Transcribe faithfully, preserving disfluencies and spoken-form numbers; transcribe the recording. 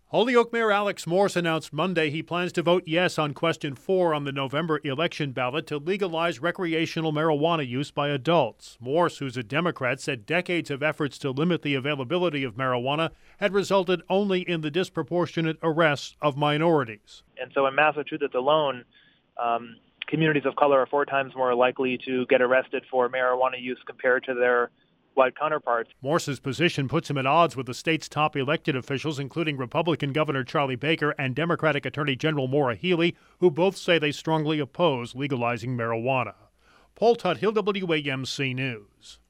Holyoke Mayor Alex Morse announced Monday he plans to vote yes on question four on the November election ballot to legalize recreational marijuana use by adults. Morse, who's a Democrat, said decades of efforts to limit the availability of marijuana had resulted only in the disproportionate arrests of minorities. And so in Massachusetts alone, um, communities of color are four times more likely to get arrested for marijuana use compared to their white counterparts. Morse's position puts him at odds with the state's top elected officials, including Republican Governor Charlie Baker and Democratic Attorney General Maura Healey, who both say they strongly oppose legalizing marijuana. Paul Tuthill, W A M C News.